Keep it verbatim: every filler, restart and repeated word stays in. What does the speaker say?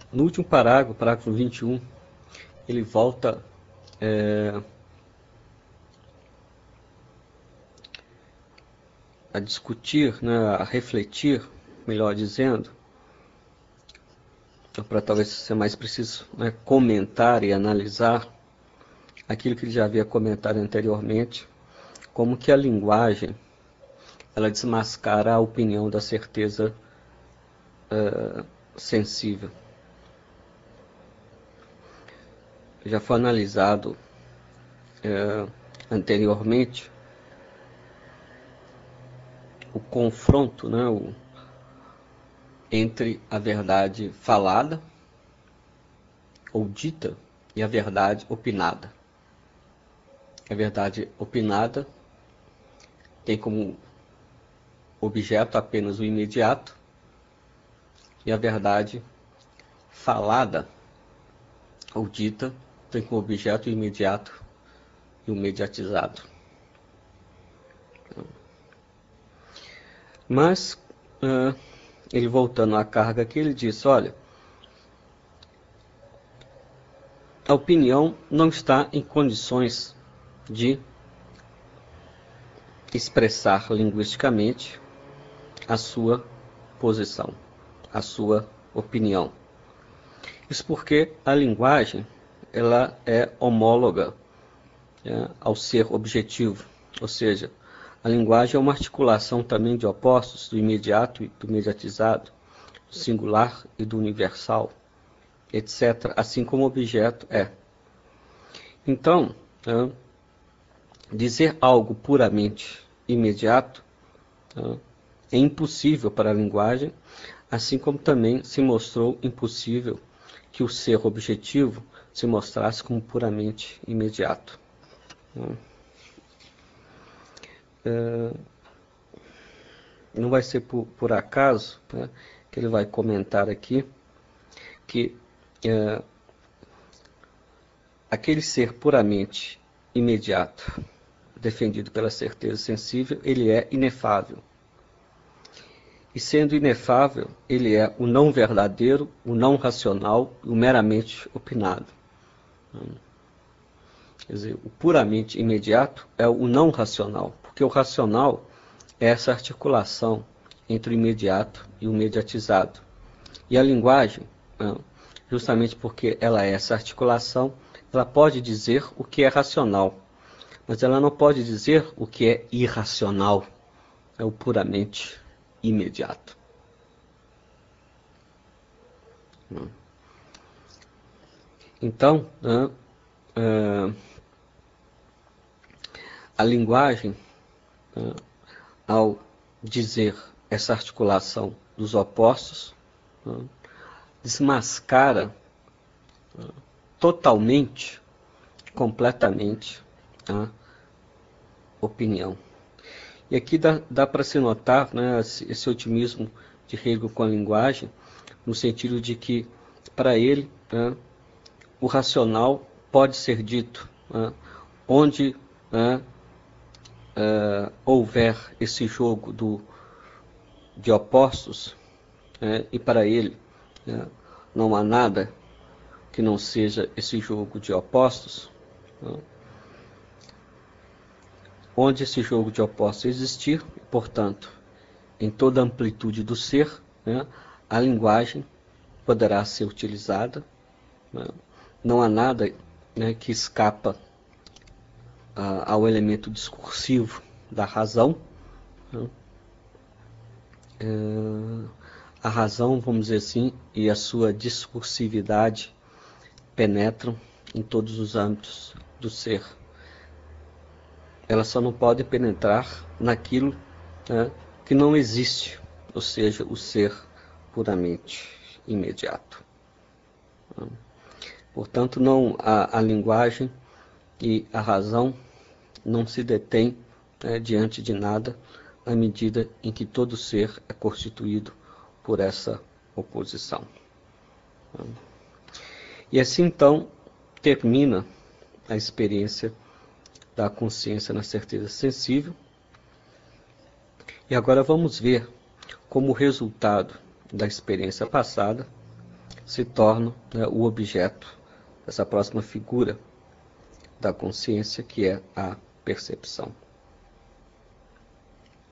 No último parágrafo, parágrafo vinte e um, ele volta é, a discutir, né, a refletir, melhor dizendo, para talvez ser mais preciso, né, comentar e analisar aquilo que ele já havia comentado anteriormente, como que a linguagem ela desmascara a opinião da certeza uh, sensível. Já foi analisado uh, anteriormente o confronto, né, o, entre a verdade falada ou dita e a verdade opinada. A verdade opinada tem como objeto apenas o imediato, e a verdade falada ou dita tem como objeto o imediato e o mediatizado. Mas, uh, ele voltando à carga aqui, ele disse, olha, a opinião não está em condições de expressar linguisticamente a sua posição, a sua opinião. Isso porque a linguagem ela é homóloga é, ao ser objetivo, ou seja, a linguagem é uma articulação também de opostos, do imediato e do mediatizado, do singular e do universal, etcétera, assim como o objeto é. Então, é, dizer algo puramente imediato é, é impossível para a linguagem, assim como também se mostrou impossível que o ser objetivo se mostrasse como puramente imediato. É, não vai ser por, por acaso, né, que ele vai comentar aqui que é, aquele ser puramente imediato, defendido pela certeza sensível, ele é inefável. E sendo inefável, ele é o não verdadeiro, o não racional e o meramente opinado. Quer dizer, o puramente imediato é o não racional, porque o racional é essa articulação entre o imediato e o mediatizado. E a linguagem, justamente porque ela é essa articulação, ela pode dizer o que é racional, mas ela não pode dizer o que é irracional, é o puramente imediato. Então, né, é, a linguagem, né, ao dizer essa articulação dos opostos, né, desmascara né, totalmente, completamente a opinião. E aqui dá, dá para se notar, né, esse, esse otimismo de Hegel com a linguagem, no sentido de que, para ele, né, o racional pode ser dito, né, onde né, uh, houver esse jogo do, de opostos, né, e para ele né, não há nada que não seja esse jogo de opostos, né, onde esse jogo de opostos existir, portanto, em toda a amplitude do ser, né, a linguagem poderá ser utilizada. Né, não há nada né, que escapa uh, ao elemento discursivo da razão. Né. Uh, a razão, vamos dizer assim, e a sua discursividade penetram em todos os âmbitos do ser. Ela só não pode penetrar naquilo né, que não existe, ou seja, o ser puramente imediato. Portanto, não, a, a linguagem e a razão não se detêm né, diante de nada, à medida em que todo ser é constituído por essa oposição. E assim, então, termina a experiência da consciência na certeza sensível. E agora vamos ver como resultado da experiência passada, se tornam, né, o objeto dessa próxima figura da consciência, que é a percepção.